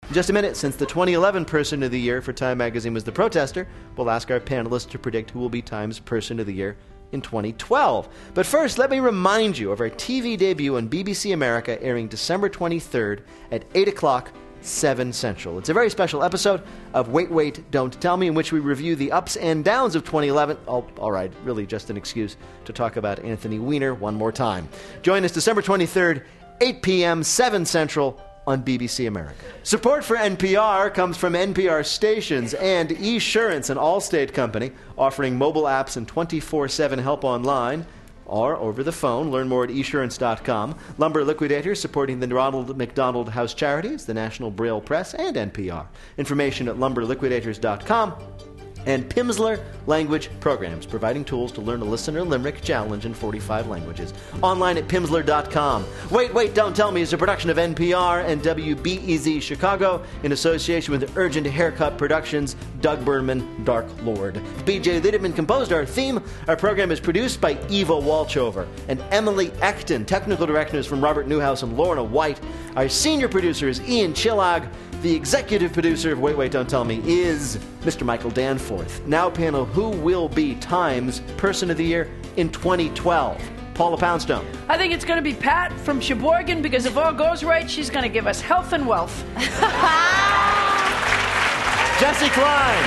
In just a minute, since the 2011 Person of the Year for Time Magazine was the protester, we'll ask our panelists to predict who will be Time's Person of the Year in 2012. But first, let me remind you of our TV debut on BBC America, airing December 23rd at 8 o'clock, 7 Central. It's a very special episode of Wait, Wait, Don't Tell Me, in which we review the ups and downs of 2011. Oh, all right, really just an excuse to talk about Anthony Weiner one more time. Join us December 23rd, 8 p.m., 7 Central, on BBC America. Support for NPR comes from NPR stations and Esurance, an Allstate company, offering mobile apps and 24/7 help online or over the phone. Learn more at esurance.com. Lumber Liquidators, supporting the Ronald McDonald House Charities, the National Braille Press, and NPR. Information at lumberliquidators.com. And Pimsleur Language Programs, providing tools to learn a listener limerick challenge in 45 languages. Online at pimsleur.com. Wait, Wait, Don't Tell Me is a production of NPR and WBEZ Chicago in association with Urgent Haircut Productions, Doug Berman, Dark Lord. B.J. Lideman composed our theme. Our program is produced by Eva Walchover and Emily Ecton. Technical directors from Robert Newhouse and Lorna White. Our senior producer is Ian Chillag. The executive producer of Wait, Wait, Don't Tell Me is Mr. Michael Danforth. Now, panel, who will be Time's Person of the Year in 2012? Paula Poundstone. I think it's going to be Pat from Sheboygan, because if all goes right, she's going to give us health and wealth. Jesse Klein.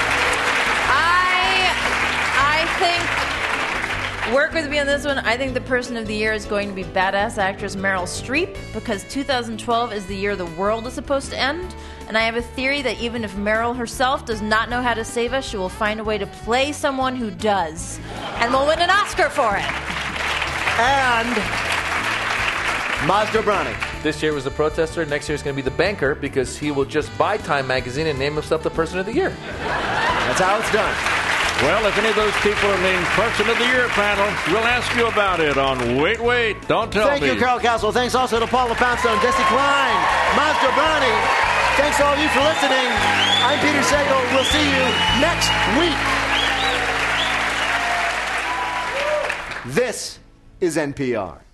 I think, work with me on this one, I think the Person of the Year is going to be badass actress Meryl Streep, because 2012 is the year the world is supposed to end. And I have a theory that even if Meryl herself does not know how to save us, she will find a way to play someone who does. And will win an Oscar for it. And Mazda Brani. This year was the protester. Next year is going to be the banker, because he will just buy Time Magazine and name himself the Person of the Year. That's how it's done. Well, if any of those people are named Person of the Year panel, we'll ask you about it on Wait, Wait, Don't Tell Me. Thank you, Carol Castle. Thanks also to Paula Poundstone, Jesse Klein, Mazda Brani. Thanks to all of you for listening. I'm Peter Sagal. We'll see you next week. This is NPR.